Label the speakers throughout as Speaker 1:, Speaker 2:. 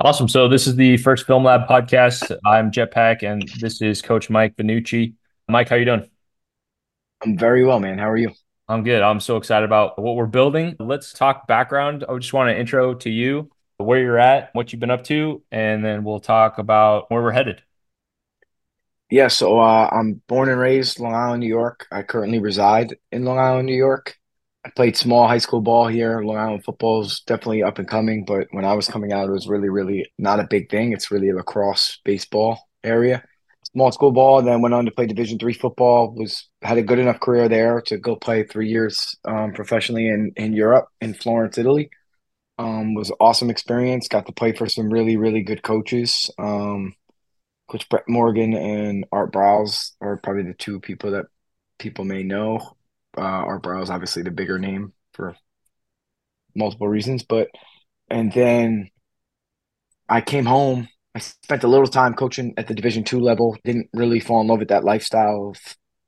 Speaker 1: Awesome. So this is the first Film Lab podcast. I'm Jetpack, and this is Coach Mike Benucci. Mike, how you doing?
Speaker 2: I'm very well, man. How are you?
Speaker 1: I'm good. I'm so excited about what we're building. Let's talk background. I just want to intro to you, where you're at, what you've been up to, and then we'll talk about where we're headed.
Speaker 2: I'm born and raised Long Island, New York. I currently reside in Long Island, New York. I played small high school ball here. Long Island football is definitely up and coming, but when I was coming out, it was really, really not a big thing. It's really a lacrosse baseball area. Small school ball, then went on to play Division III football. Was had a good enough career there to go play 3 years professionally in Europe, in Florence, Italy. Was an awesome experience. Got to play for some really, really good coaches. Coach Brett Morgan and Art Browse are probably the two people that people may know. Art Browse, obviously the bigger name for multiple reasons, but and then I came home. I spent a little time coaching at the Division II level. Didn't really fall in love with that lifestyle of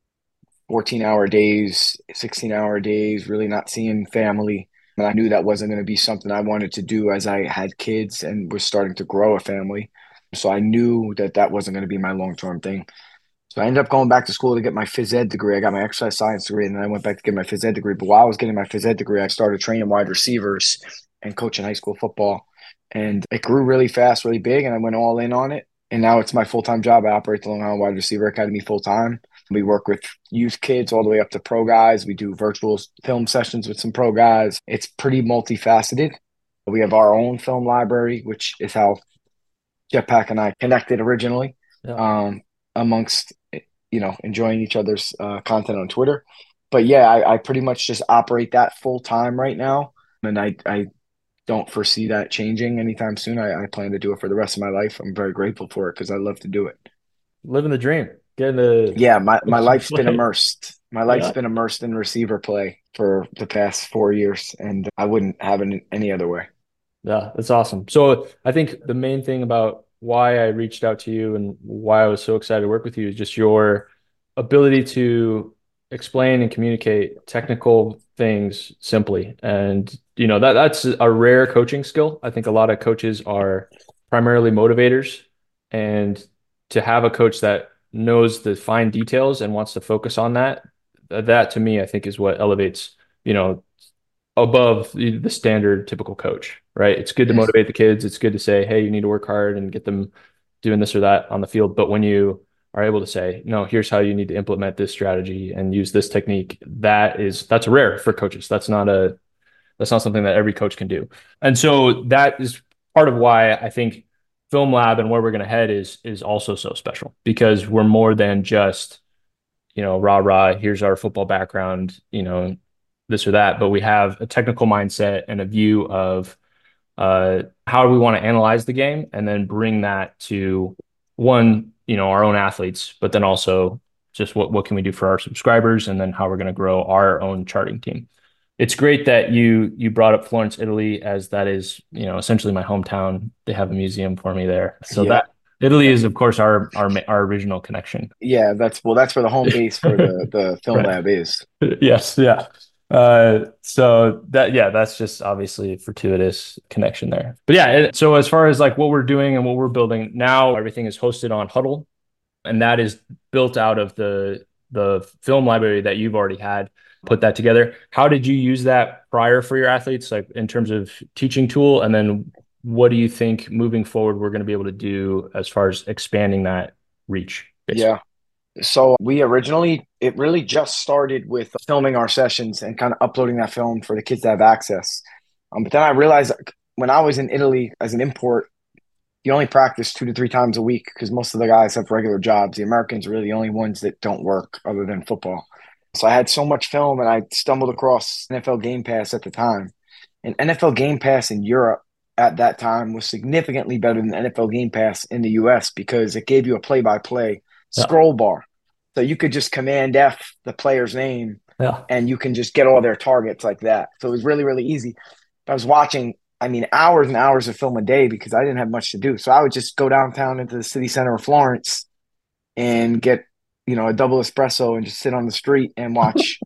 Speaker 2: 14-hour days, 16-hour days, really not seeing family. And I knew that wasn't going to be something I wanted to do as I had kids and was starting to grow a family. So I knew that that wasn't going to be my long-term thing. So I ended up going back to school to get my phys ed degree. I got my exercise science degree, and then I went back to get my phys ed degree. But while I was getting my phys ed degree, I started training wide receivers and coaching high school football. And it grew really fast, really big, and I went all in on it. And now it's my full-time job. I operate the Long Island Wide Receiver Academy full-time. We work with youth kids all the way up to pro guys. We do virtual film sessions with some pro guys. It's pretty multifaceted. We have our own film library, which is how Jetpack and I connected originally,
Speaker 1: Yeah.
Speaker 2: um, amongst enjoying each other's content on Twitter. But yeah, I pretty much just operate that full time right now, and I don't foresee that changing anytime soon. I plan to do it for the rest of my life. I'm very grateful for it because I love to do it.
Speaker 1: Living the dream, getting to
Speaker 2: Yeah, my life's been
Speaker 1: play.
Speaker 2: immersed. My life's
Speaker 1: Yeah.
Speaker 2: been immersed in receiver play for the past 4 years, and I wouldn't have it any other way.
Speaker 1: Yeah, that's awesome. So I think the main thing about why I reached out to you and why I was so excited to work with you is just your ability to explain and communicate technical things simply. And that's a rare coaching skill. I think a lot of coaches are primarily motivators, and to have a coach that knows the fine details and wants to focus on that to me I think is what elevates, you know, above the standard typical coach, right? It's good to
Speaker 2: Mm.
Speaker 1: motivate the kids. It's good to say, hey, you need to work hard and get them doing this or that on the field. But when you are able to say, no, here's how you need to implement this strategy and use this technique, that's rare for coaches. That's not something that every coach can do. And so that is part of why I think Film Lab and where we're going to head is also so special because we're more than just, rah rah, here's our football background, this or that, but we have a technical mindset and a view of how do we want to analyze the game and then bring that to one, our own athletes, but then also just what can we do for our subscribers and then how we're going to grow our own charting team. It's great that you brought up Florence, Italy, as that is, essentially my hometown. They have a museum for me there. So
Speaker 2: Yeah,
Speaker 1: that Italy is, of course, our original connection.
Speaker 2: yeah. That's where the home base for the film
Speaker 1: Right.
Speaker 2: lab is.
Speaker 1: Yes, yeah. So yeah, that's just obviously a fortuitous connection there. But yeah, so as far as like what we're doing and what we're building now, everything is hosted on Huddle, and that is built out of the film library that you've already had put that together. How did you use that prior for your athletes, like in terms of teaching tool? And then what do you think moving forward we're going to be able to do as far as expanding that reach, basically?
Speaker 2: Yeah. So it really just started with filming our sessions and kind of uploading that film for the kids to have access. But then I realized when I was in Italy as an import, you only practice 2 to 3 times a week because most of the guys have regular jobs. The Americans are really the only ones that don't work other than football. So I had so much film and I stumbled across NFL Game Pass at the time. And NFL Game Pass in Europe at that time was significantly better than NFL Game Pass in the US because it gave you a play by play
Speaker 1: Yeah.
Speaker 2: scroll bar. So you could just Command F the player's name
Speaker 1: Yeah.
Speaker 2: and you can just get all their targets like that. So it was really, really easy. I was watching, I mean, hours and hours of film a day because I didn't have much to do. So I would just go downtown into the city center of Florence and get, a double espresso and just sit on the street and watch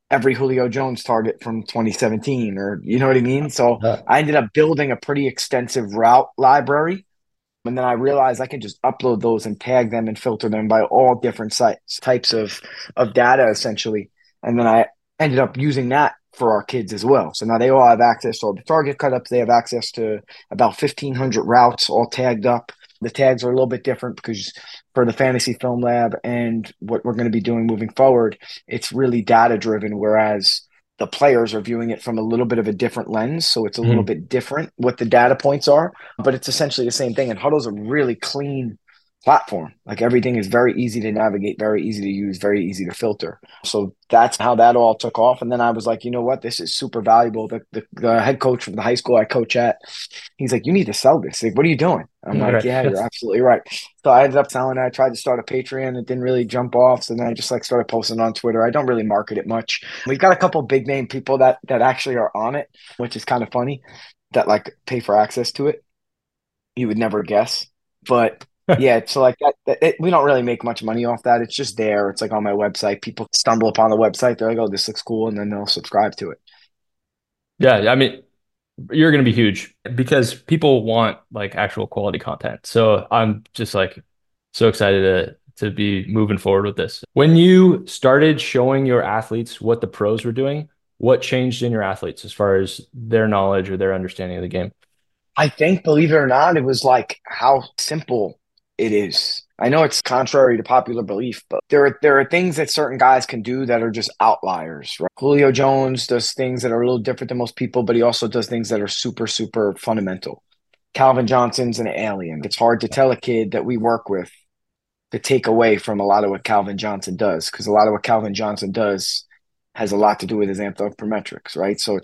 Speaker 2: every Julio Jones target from 2017, or you know what I mean? So
Speaker 1: Yeah.
Speaker 2: I ended up building a pretty extensive route library. And then I realized I can just upload those and tag them and filter them by all different sites, types of data essentially. And then I ended up using that for our kids as well. So now they all have access to all the target cutups. They have access to about 1,500 routes all tagged up. The tags are a little bit different because for the Fantasy Film Lab and what we're going to be doing moving forward, it's really data driven. Whereas the players are viewing it from a little bit of a different lens. So it's a little
Speaker 1: Mhm.
Speaker 2: bit different what the data points are, but it's essentially the same thing. And Huddle's a really clean platform. Like everything is very easy to navigate, very easy to use, very easy to filter. So that's how that all took off. And then I was like, you know what? This is super valuable. The head coach from the high school I coach at, he's like, you need to sell this. Like, what are you doing? I'm like,
Speaker 1: Right.
Speaker 2: yeah, you're absolutely right. So I ended up selling it. I tried to start a Patreon. It didn't really jump off. So then I just like started posting on Twitter. I don't really market it much. We've got a couple big name people that actually are on it, which is kind of funny, that like pay for access to it. You would never guess. But yeah, so like we don't really make much money off that. It's just there. It's like on my website. People stumble upon the website. They're like, oh, this looks cool. And then they'll subscribe to it.
Speaker 1: Yeah, I mean, you're going to be huge because people want like actual quality content. So I'm just like so excited to be moving forward with this. When you started showing your athletes what the pros were doing, what changed in your athletes as far as their knowledge or their understanding of the game?
Speaker 2: I think, believe it or not, it was like how simple it is. I know it's contrary to popular belief, but there are things that certain guys can do that are just outliers, right? Julio Jones does things that are a little different than most people, but he also does things that are super, super fundamental. Calvin Johnson's an alien. It's hard to tell a kid that we work with to take away from a lot of what Calvin Johnson does, because a lot of what Calvin Johnson does has a lot to do with his anthropometrics, right? So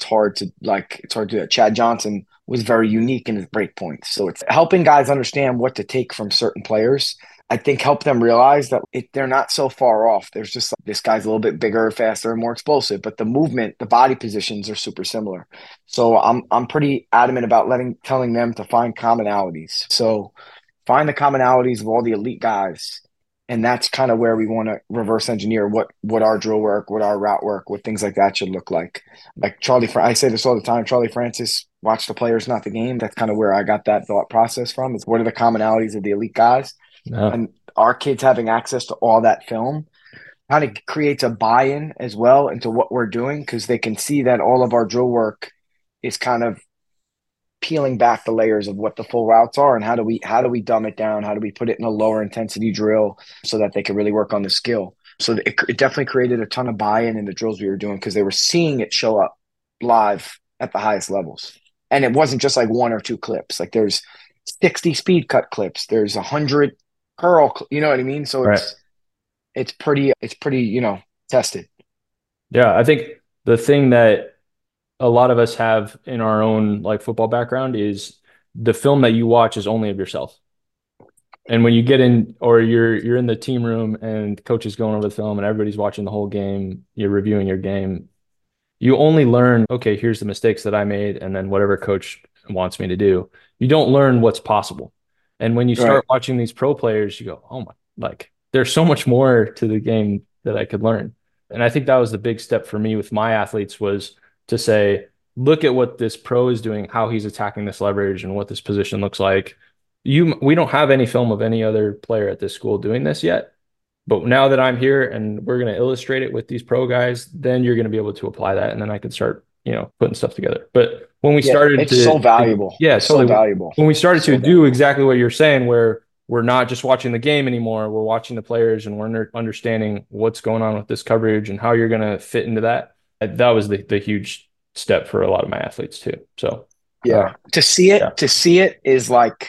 Speaker 2: it's hard to do that. Chad Johnson was very unique in his break points. So it's helping guys understand what to take from certain players. I think help them realize that they're not so far off. There's just like, this guy's a little bit bigger, faster, and more explosive, but the movement, the body positions are super similar. So I'm pretty adamant about telling them to find commonalities. So find the commonalities of all the elite guys. And that's kind of where we want to reverse engineer what our drill work, what our route work, what things like that should look like. Like I say this all the time. Charlie Francis, watch the players, not the game. That's kind of where I got that thought process from. Is what are the commonalities of the elite guys,
Speaker 1: No.
Speaker 2: and our kids having access to all that film kind of creates a buy-in as well into what we're doing because they can see that all of our drill work is kind of peeling back the layers of what the full routes are and how do we dumb it down, how do we put it in a lower intensity drill so that they can really work on the skill. So it definitely created a ton of buy-in in the drills we were doing because they were seeing it show up live at the highest levels. And it wasn't just like one or two clips. Like there's 60 speed cut clips, there's 100 curl, you know what I mean? So
Speaker 1: Right.
Speaker 2: it's pretty tested.
Speaker 1: Yeah, I think the thing that a lot of us have in our own like football background is the film that you watch is only of yourself. And when you get in or you're in the team room and coach is going over the film and everybody's watching the whole game, you're reviewing your game, you only learn, okay, here's the mistakes that I made, and then whatever coach wants me to do. You don't learn what's possible. And when you
Speaker 2: Right.
Speaker 1: start watching these pro players, you go, oh my, like there's so much more to the game that I could learn. And I think that was the big step for me with my athletes was to say, look at what this pro is doing, how he's attacking this leverage and what this position looks like. We don't have any film of any other player at this school doing this yet. But now that I'm here and we're going to illustrate it with these pro guys, then you're going to be able to apply that. And then I can start, putting stuff together. But when we
Speaker 2: Yeah,
Speaker 1: started
Speaker 2: it's so
Speaker 1: to
Speaker 2: valuable.
Speaker 1: yeah,
Speaker 2: It's so
Speaker 1: totally.
Speaker 2: valuable.
Speaker 1: When we started to
Speaker 2: So
Speaker 1: do
Speaker 2: valuable.
Speaker 1: exactly what you're saying, where we're not just watching the game anymore, we're watching the players and we're understanding what's going on with this coverage and how you're going to fit into that. That was the huge step for a lot of my athletes too. So, uh,
Speaker 2: Yeah. To
Speaker 1: yeah.
Speaker 2: see it is like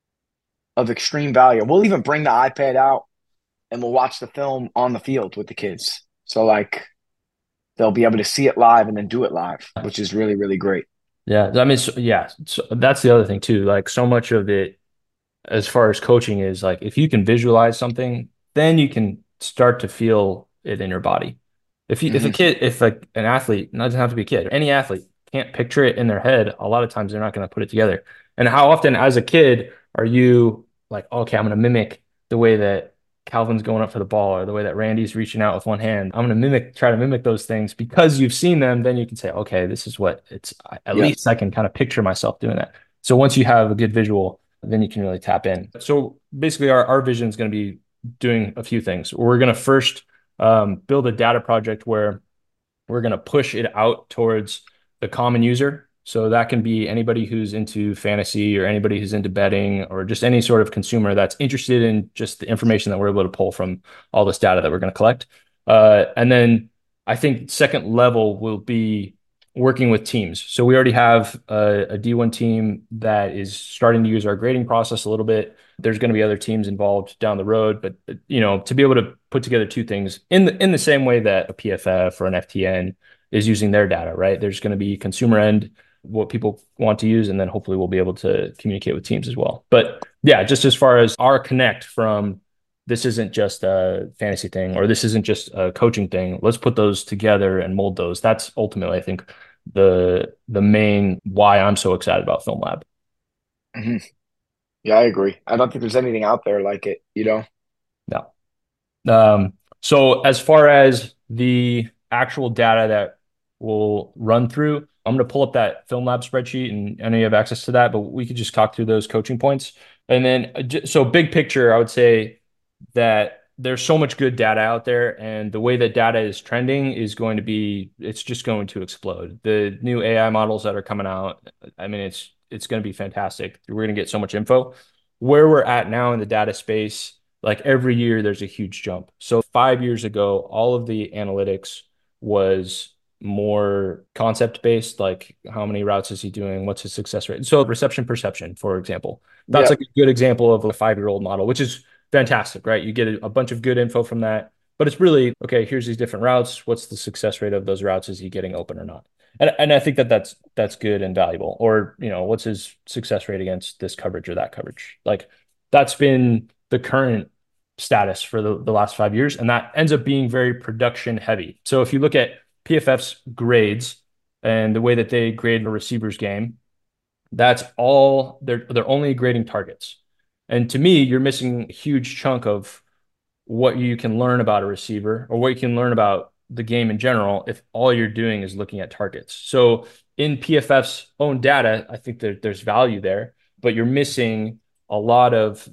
Speaker 2: of extreme value. We'll even bring the iPad out and we'll watch the film on the field with the kids. So like they'll be able to see it live and then do it live, which is really, really great.
Speaker 1: Yeah. I mean, yeah. So that's the other thing too. Like so much of it as far as coaching is like if you can visualize something, then you can start to feel it in your body. If a
Speaker 2: Hmm.
Speaker 1: kid, if like an athlete, it doesn't have to be a kid, any athlete can't picture it in their head, a lot of times they're not going to put it together. And how often as a kid are you like, okay, I'm going to mimic the way that Calvin's going up for the ball or the way that Randy's reaching out with one hand. I'm going to try to mimic those things because you've seen them. Then you can say, okay, this is what it's, at
Speaker 2: Yeah.
Speaker 1: least I can kind of picture myself doing that. So once you have a good visual, then you can really tap in. So basically, our vision is going to be doing a few things. We're going to first build a data project where we're going to push it out towards the common user. So that can be anybody who's into fantasy or anybody who's into betting or just any sort of consumer that's interested in just the information that we're able to pull from all this data that we're going to collect. And then I think second level will be working with teams. So we already have a D1 team that is starting to use our grading process a little bit. There's going to be other teams involved down the road, but to be able to put together two things in the same way that a PFF or an FTN is using their data, right? There's going to be consumer end, what people want to use, and then hopefully we'll be able to communicate with teams as well. But yeah, just as far as our connect from this isn't just a fantasy thing or this isn't just a coaching thing. Let's put those together and mold those. That's ultimately, I think, the main why I'm so excited about Film Lab.
Speaker 2: Hmm. Yeah, I agree. I don't think there's anything out there like it, you know?
Speaker 1: Yeah. So as far as the actual data that we'll run through, I'm going to pull up that Film Lab spreadsheet, and I know you have access to that, but we could just talk through those coaching points. And then, so big picture, I would say that there's so much good data out there, and the way that data is trending is going to be, it's just going to explode. The new AI models that are coming out, I mean, it's going to be fantastic. We're going to get so much info. Where we're at now in the data space, like every year there's a huge jump. So 5 years ago, all of the analytics was more concept based, like how many routes is he doing? What's his success rate? So reception perception, for example, that's
Speaker 2: Yeah.
Speaker 1: like a good example of a 5-year-old model, which is fantastic, right? You get a bunch of good info from that, but it's really, okay, here's these different routes. What's the success rate of those routes? Is he getting open or not? And I think that that's good and valuable. Or, what's his success rate against this coverage or that coverage? Like that's been the current status for the last 5 years. And that ends up being very production heavy. So if you look at PFF's grades and the way that they grade a receiver's game, that's all they're only grading targets. And to me, you're missing a huge chunk of what you can learn about a receiver or what you can learn about the game in general if all you're doing is looking at targets. So in PFF's own data, I think that there's value there, but you're missing a lot of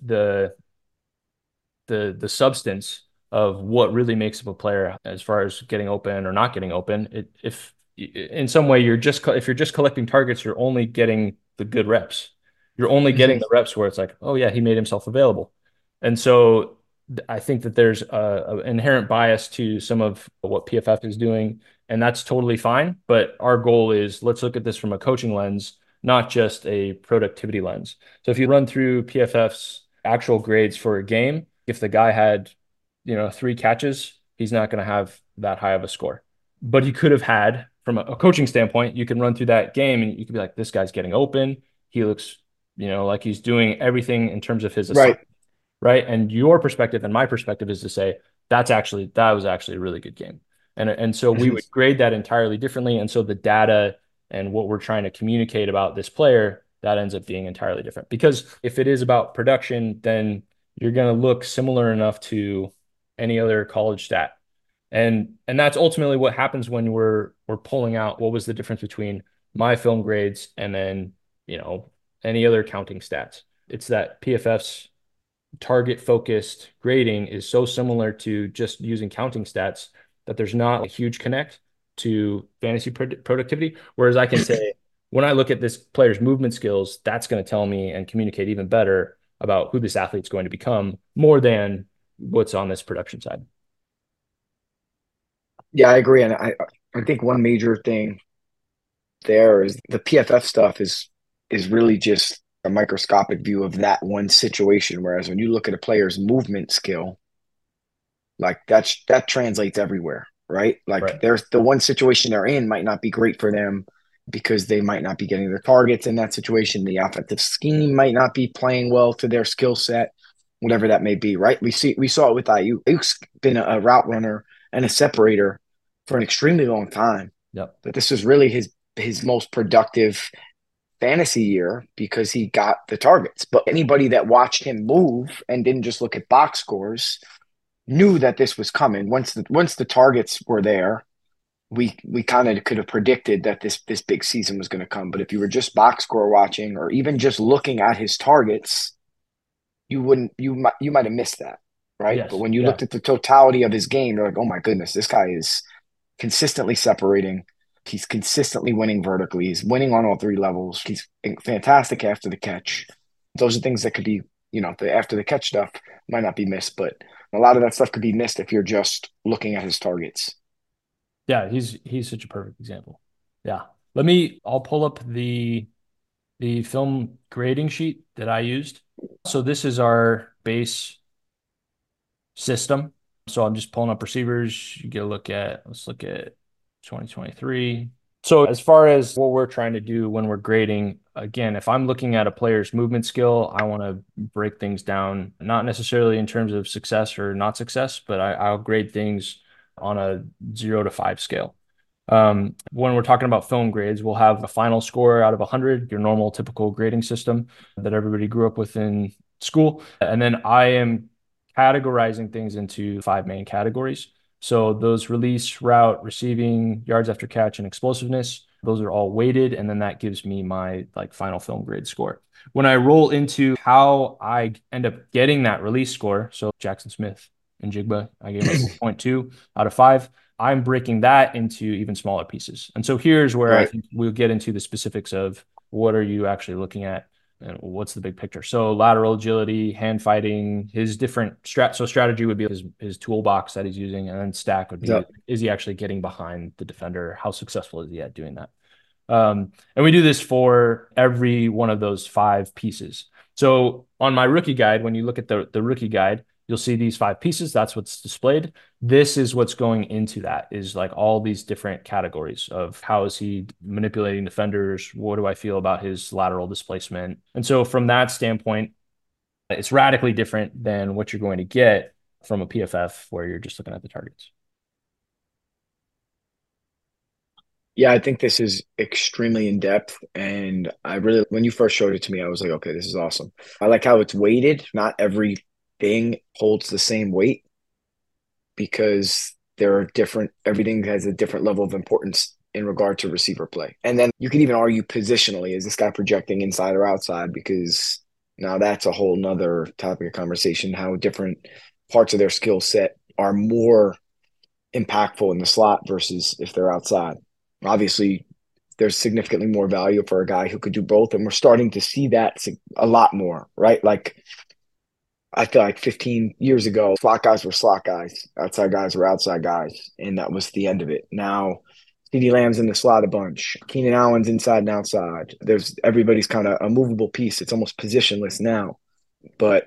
Speaker 1: the substance of what really makes up a player as far as getting open or not getting open. If in some way if you're just collecting targets, you're only getting the good reps. You're only getting
Speaker 2: Hmm.
Speaker 1: the reps where it's like, oh yeah, he made himself available. And so I think that there's an inherent bias to some of what PFF is doing, and that's totally fine. But our goal is let's look at this from a coaching lens, not just a productivity lens. So if you run through PFF's actual grades for a game, if the guy had, 3 catches, he's not going to have that high of a score. But he could have had, from a coaching standpoint, you can run through that game and you could be like, this guy's getting open. He looks, like he's doing everything in terms of his
Speaker 2: Right.
Speaker 1: assignment, right? And your perspective and my perspective is to say that was actually a really good game. And so we
Speaker 2: Hmm.
Speaker 1: would grade that entirely differently. And so the data and what we're trying to communicate about this player, that ends up being entirely different. Because if it is about production, then you're going to look similar enough to any other college stat. And that's ultimately what happens when we're pulling out what was the difference between my film grades and then, you know, any other counting stats. It's that PFF's target focused grading is so similar to just using counting stats that there's not a huge connect to fantasy productivity. Whereas I can say, when I look at this player's movement skills, that's going to tell me and communicate even better about who this athlete's going to become more than what's on this production side.
Speaker 2: Yeah, I agree. And I think one major thing there is the PFF stuff is really just a microscopic view of that one situation. Whereas when you look at a player's movement skill, like that translates everywhere, right? Like
Speaker 1: Right.
Speaker 2: there's the one situation they're in might not be great for them because they might not be getting their targets in that situation. The offensive scheme might not be playing well to their skill set, whatever that may be, right? We saw it with Ayuk. Ayuk's been a route runner and a separator for an extremely long time,
Speaker 1: Yep.
Speaker 2: but this was really his most productive fantasy year because he got the targets. But anybody that watched him move and didn't just look at box scores knew that this was coming. Once the targets were there, we kind of could have predicted that this big season was going to come. But if you were just box score watching or even just looking at his targets, you might have missed that, right? But
Speaker 1: Yes.
Speaker 2: when you
Speaker 1: Yeah.
Speaker 2: looked at the totality of his game, you're like, oh my goodness, this guy is consistently separating. He's consistently winning vertically. He's winning on all three levels. He's fantastic after the catch. Those are things that could be, the after the catch stuff might not be missed, but a lot of that stuff could be missed if you're just looking at his targets.
Speaker 1: Yeah. He's such a perfect example. Yeah. I'll pull up the film grading sheet that I used. So this is our base system. So I'm just pulling up receivers. You get a look at, let's look at 2023. So as far as what we're trying to do when we're grading, again, if I'm looking at a player's movement skill, I want to break things down, not necessarily in terms of success or not success, but I'll grade things on a 0 to 5 scale. When we're talking about film grades, we'll have a final score out of 100, your normal typical grading system that everybody grew up with in school. And then I am categorizing things into 5 main categories. So those release, route, receiving, yards after catch, and explosiveness, those are all weighted. And then that gives me my like final film grade score. When I roll into how I end up getting that release score, so Jackson Smith and Jigba, I gave a 4.2 out of 5. I'm breaking that into even smaller pieces. And so here's where I
Speaker 2: Right.
Speaker 1: think we'll get into the specifics of what are you actually looking at and what's the big picture. So lateral agility, hand fighting, his different so strategy would be his toolbox that he's using, and then stack would be
Speaker 2: Yep.
Speaker 1: is he actually getting behind the defender? How successful is he at doing that? And we do this for every one of those 5 pieces. So on my rookie guide, when you look at the rookie guide, you'll see these 5 pieces. That's what's displayed. This is what's going into that is like all these different categories of how is he manipulating defenders? What do I feel about his lateral displacement? And so from that standpoint, it's radically different than what you're going to get from a PFF where you're just looking at the targets.
Speaker 2: Yeah, I think this is extremely in depth. And when you first showed it to me, I was like, okay, this is awesome. I like how it's weighted. Not everything holds the same weight because everything has a different level of importance in regard to receiver play. And then you can even argue positionally, is this guy projecting inside or outside? Because now that's a whole nother topic of conversation, how different parts of their skill set are more impactful in the slot versus if they're outside. Obviously, there's significantly more value for a guy who could do both, and we're starting to see that a lot more, right? Like I feel like 15 years ago, slot guys were slot guys, outside guys were outside guys, and that was the end of it. Now, CeeDee Lamb's in the slot a bunch. Keenan Allen's inside and outside. Everybody's kind of a movable piece. It's almost positionless now, but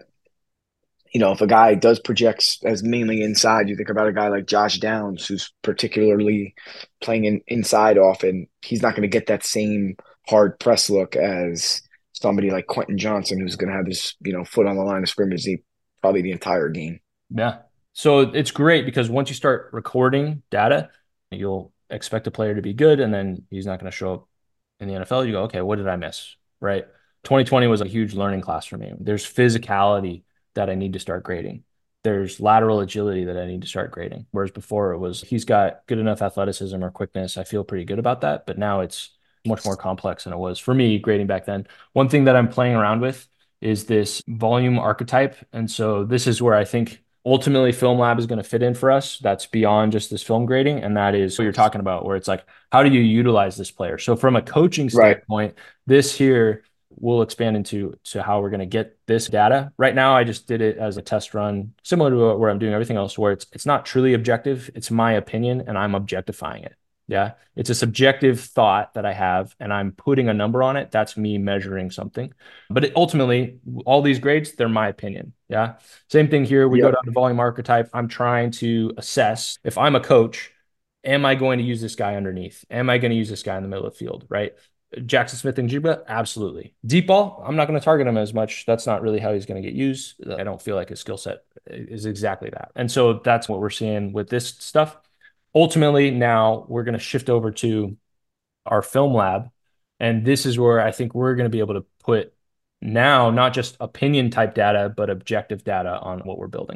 Speaker 2: if a guy does projects as mainly inside, you think about a guy like Josh Downs, who's particularly playing inside often. He's not going to get that same hard press look as somebody like Quentin Johnson, who's going to have his foot on the line of scrimmage probably the entire game.
Speaker 1: Yeah. So it's great because once you start recording data, you'll expect a player to be good, and then he's not going to show up in the NFL. You go, okay, what did I miss? Right. 2020 was a huge learning class for me. There's physicality that I need to start grading. There's lateral agility that I need to start grading. Whereas before it was he's got good enough athleticism or quickness. I feel pretty good about that. But now it's much more complex than it was for me grading back then. One thing that I'm playing around with is this volume archetype. And so this is where I think ultimately film lab is going to fit in for us. That's beyond just this film grading. And that is what you're talking about, where it's like, how do you utilize this player? So from a coaching
Speaker 2: Right.
Speaker 1: standpoint, this here will expand into how we're going to get this data. Right now, I just did it as a test run, similar to where I'm doing everything else, where it's not truly objective. It's my opinion, and I'm objectifying it. Yeah, it's a subjective thought that I have, and I'm putting a number on it. That's me measuring something. But ultimately, all these grades, they're my opinion. Yeah. Same thing here. We go
Speaker 2: Yep.
Speaker 1: down to volume archetype. I'm trying to assess if I'm a coach, am I going to use this guy underneath? Am I going to use this guy in the middle of the field? Right. Jackson Smith and Juba, absolutely. Deep ball, I'm not going to target him as much. That's not really how he's going to get used. I don't feel like his skill set is exactly that. And so that's what we're seeing with this stuff. Ultimately, now we're going to shift over to our film lab. And this is where I think we're going to be able to put now not just opinion type data, but objective data on what we're building.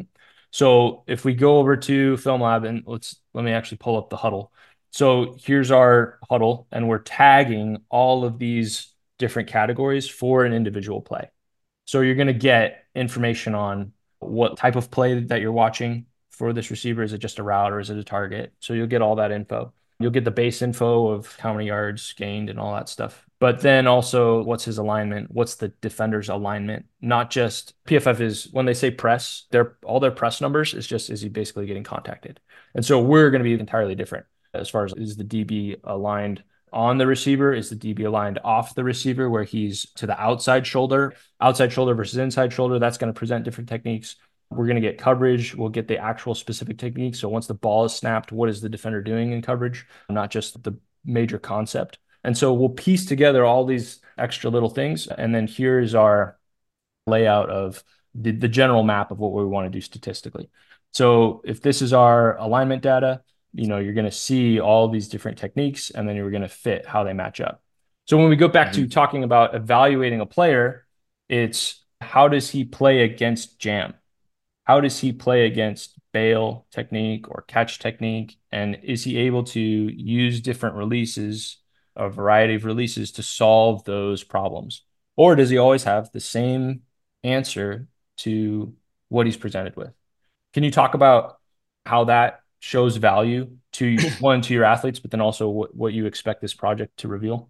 Speaker 1: So if we go over to Film Lab and let me actually pull up the huddle. So here's our huddle, and we're tagging all of these different categories for an individual play. So you're going to get information on what type of play that you're watching for this receiver. Is it just a route or is it a target? So you'll get all that info. You'll get the base info of how many yards gained and all that stuff. But then also, what's his alignment? What's the defender's alignment? Not just PFF is when they say press, all their press numbers is he basically getting contacted? And so we're going to be entirely different as far as is the DB aligned on the receiver? Is the DB aligned off the receiver where he's to the outside shoulder versus inside shoulder? That's going to present different techniques. We're going to get coverage. We'll get the actual specific technique. So once the ball is snapped, what is the defender doing in coverage? Not just the major concept. And so we'll piece together all these extra little things. And then here's our layout of the general map of what we want to do statistically. So if this is our alignment data, you're going to see all these different techniques, and then you're going to fit how they match up. So when we go back to talking about evaluating a player, it's how does he play against jam? How does he play against bail technique or catch technique? And is he able to use different releases, a variety of releases to solve those problems? Or does he always have the same answer to what he's presented with? Can you talk about how that shows value to your athletes, but then also what you expect this project to reveal?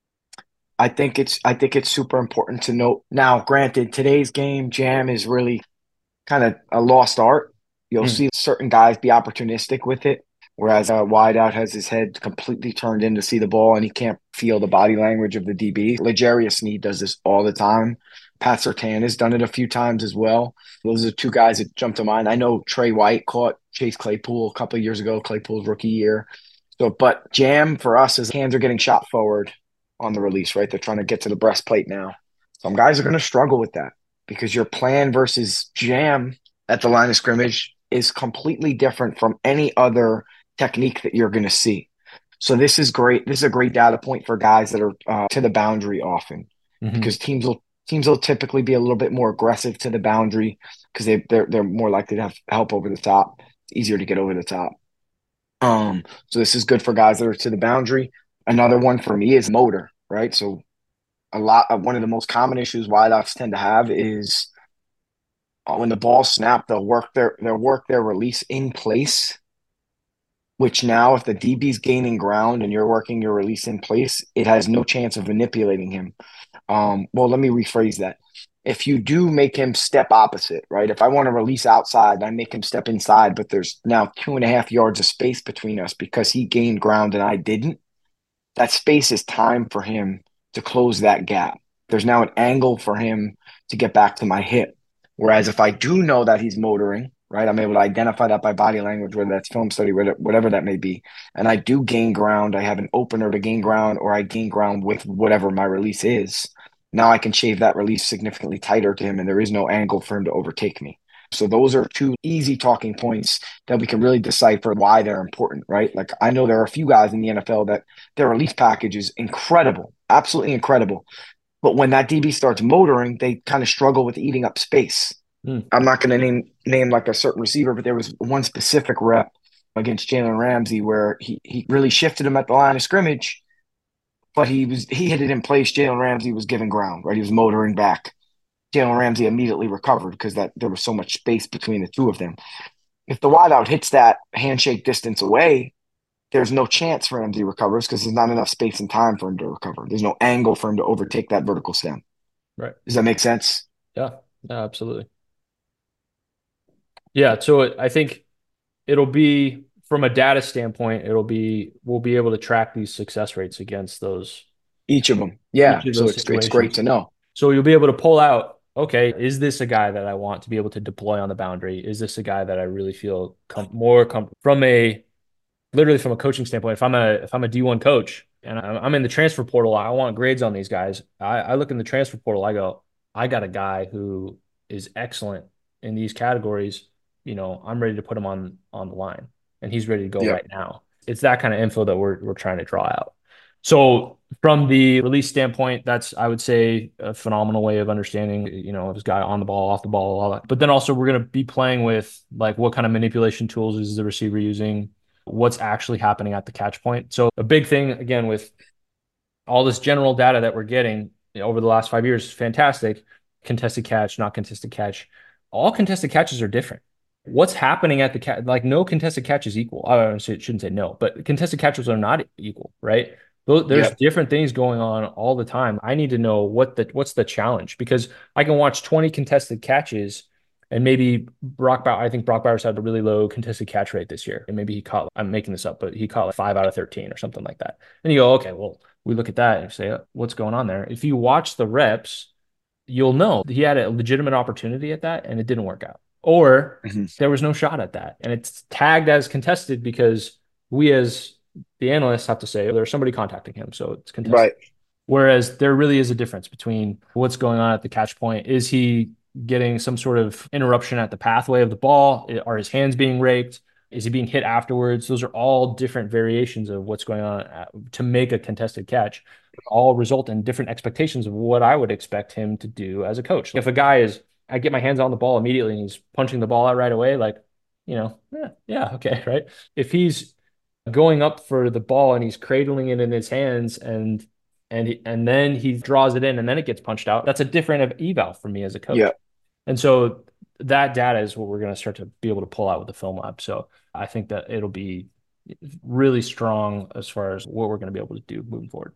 Speaker 2: I think it's super important to note. Now, granted, today's game, jam is really kind of a lost art. You'll
Speaker 1: Mm.
Speaker 2: see certain guys be opportunistic with it, whereas a wideout has his head completely turned in to see the ball and he can't feel the body language of the DB. L'Jarius Sneed does this all the time. Pat Surtain has done it a few times as well. Those are two guys that jump to mind. I know Trey White caught Chase Claypool a couple of years ago, Claypool's rookie year. So, but jam for us is hands are getting shot forward on the release, right? They're trying to get to the breastplate now. Some guys are going to struggle with that because your plan versus jam at the line of scrimmage is completely different from any other technique that you're going to see. So this is great. This is a great data point for guys that are to the boundary often,
Speaker 1: Mm-hmm.
Speaker 2: because teams will typically be a little bit more aggressive to the boundary because they're more likely to have help over the top. It's easier to get over the top. So this is good for guys that are to the boundary. Another one for me is motor, right? So one of the most common issues wideouts tend to have is when the ball snapped, they'll work their release in place. Which now, if the DB's gaining ground and you're working your release in place, it has no chance of manipulating him. Well, let me rephrase that. If you do make him step opposite, right? If I want to release outside, I make him step inside, but there's now 2.5 yards of space between us because he gained ground and I didn't. That space is time for him to close that gap. There's now an angle for him to get back to my hip. Whereas if I do know that he's motoring, right, I'm able to identify that by body language, whether that's film study, whatever that may be. And I do gain ground. I have an opener to gain ground, or I gain ground with whatever my release is. Now I can shave that release significantly tighter to him, and there is no angle for him to overtake me. So those are two easy talking points that we can really decipher why they're important, right? Like I know there are a few guys in the NFL that their release package is incredible, absolutely incredible. But when that DB starts motoring, they kind of struggle with eating up space.
Speaker 1: Mm.
Speaker 2: I'm not going to name like a certain receiver, but there was one specific rep against Jalen Ramsey where he really shifted him at the line of scrimmage, but he hit it in place. Jalen Ramsey was giving ground, right? He was motoring back. Jalen Ramsey immediately recovered because that there was so much space between the two of them. If the wideout hits that handshake distance away, there's no chance for him to recover because there's not enough space and time for him to recover. There's no angle for him to overtake that vertical stem.
Speaker 1: Right.
Speaker 2: Does that make sense?
Speaker 1: Yeah. Yeah, absolutely. Yeah. So I think it'll be from a data standpoint, we'll be able to track these success rates against
Speaker 2: Each of them. Yeah.
Speaker 1: each of
Speaker 2: So
Speaker 1: those
Speaker 2: it's great
Speaker 1: situations.
Speaker 2: to know.
Speaker 1: So you'll be able to pull out, okay, is this a guy that I want to be able to deploy on the boundary? Is this a guy that I really feel from a literally from a coaching standpoint? If I'm a D1 coach and I'm in the transfer portal, I want grades on these guys. I look in the transfer portal, I go, I got a guy who is excellent in these categories. I'm ready to put him on the line, and he's ready to go
Speaker 2: Yeah.
Speaker 1: right now. It's that kind of info that we're trying to draw out. So from the release standpoint, that's, I would say, a phenomenal way of understanding, this guy on the ball, off the ball, all that. But then also we're going to be playing with like what kind of manipulation tools is the receiver using, what's actually happening at the catch point. So a big thing again with all this general data that we're getting over the last 5 years is fantastic. Contested catch, not contested catch. All contested catches are different. What's happening at the catch? Like no contested catch is equal. I shouldn't say no, but contested catches are not equal, right? There's
Speaker 2: Yep.
Speaker 1: different things going on all the time. I need to know what's the challenge because I can watch 20 contested catches and maybe I think Brock Bowers had a really low contested catch rate this year. And maybe I'm making this up, but he caught like 5 out of 13 or something like that. And you go, okay, well, we look at that and say, what's going on there? If you watch the reps, you'll know he had a legitimate opportunity at that and it didn't work out. Or
Speaker 2: Mhm.
Speaker 1: there was no shot at that. And it's tagged as contested because we as the analysts have to say there's somebody contacting him. So it's contested.
Speaker 2: Right.
Speaker 1: Whereas there really is a difference between what's going on at the catch point. Is he getting some sort of interruption at the pathway of the ball? Are his hands being raked? Is he being hit afterwards? Those are all different variations of what's going on to make a contested catch. All result in different expectations of what I would expect him to do as a coach. If a guy is, I get my hands on the ball immediately and he's punching the ball out right away, like, yeah, okay, right? If he's going up for the ball and he's cradling it in his hands and then he draws it in and then it gets punched out. That's a different eval for me as a coach.
Speaker 2: Yep.
Speaker 1: And so that data is what we're going to start to be able to pull out with the film lab. So I think that it'll be really strong as far as what we're going to be able to do moving forward.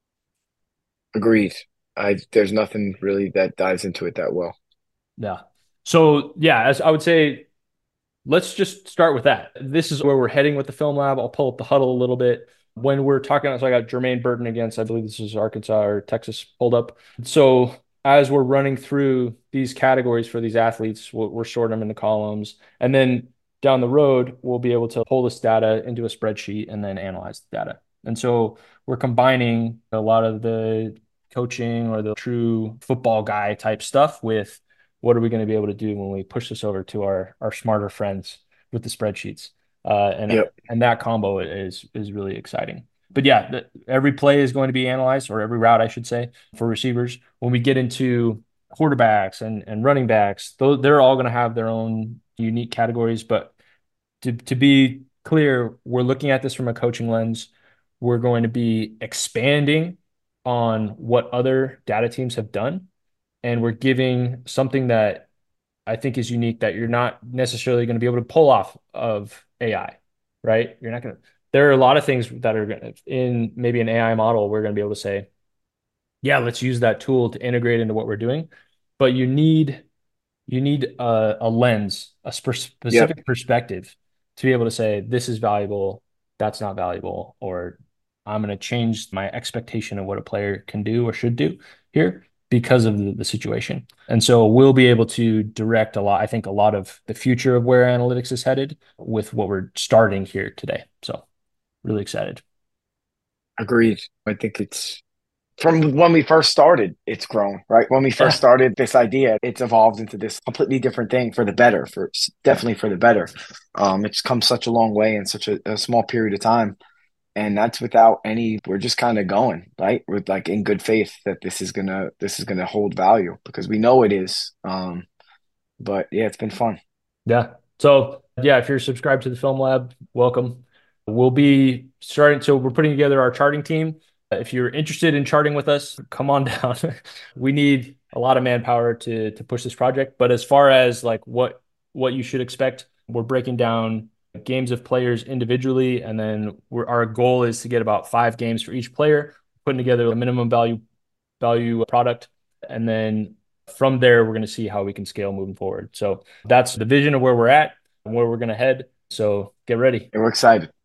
Speaker 2: Agreed. There's nothing really that dives into it that well.
Speaker 1: Yeah. So yeah, as I would say, let's just start with that. This is where we're heading with the film lab. I'll pull up the huddle a little bit. When we're talking, so I got Jermaine Burton against, I believe this is Arkansas or Texas pulled up. So as we're running through these categories for these athletes, we're sorting them into columns. And then down the road, we'll be able to pull this data into a spreadsheet and then analyze the data. And so we're combining a lot of the coaching or the true football guy type stuff with what are we going to be able to do when we push this over to our smarter friends with the spreadsheets?
Speaker 2: Yep.
Speaker 1: And that combo is really exciting. But yeah, every play is going to be analyzed, or every route, I should say, for receivers. When we get into quarterbacks and running backs, they're all going to have their own unique categories. But to be clear, we're looking at this from a coaching lens. We're going to be expanding on what other data teams have done, and we're giving something that I think is unique that you're not necessarily going to be able to pull off of AI, right? You're not going to, there are a lot of things that are going to, in maybe an AI model, we're going to be able to say, yeah, let's use that tool to integrate into what we're doing. But you need a lens, a
Speaker 2: Yep.
Speaker 1: specific perspective to be able to say, this is valuable, that's not valuable, or I'm going to change my expectation of what a player can do or should do here because of the situation. And so we'll be able to direct a lot, I think, a lot of the future of where analytics is headed with what we're starting here today. So really excited.
Speaker 2: Agreed. I think it's from when we first started, it's grown, right? When we first
Speaker 1: Yeah.
Speaker 2: started this idea, it's evolved into this completely different thing for the better, for definitely for the better. It's come such a long way in such a small period of time. And that's without any, we're just kind of going, right? With like in good faith that this is gonna hold value because we know it is. But yeah, it's been fun.
Speaker 1: Yeah. So yeah, if you're subscribed to the Film Lab, welcome. We'll be starting. So we're putting together our charting team. If you're interested in charting with us, come on down. We need a lot of manpower to push this project. But as far as like what you should expect, we're breaking down games of players individually, and then our goal is to get about 5 games for each player, putting together a minimum value product, and then from there, we're going to see how we can scale moving forward. So that's the vision of where we're at and where we're going to head. So get ready.
Speaker 2: And we're excited.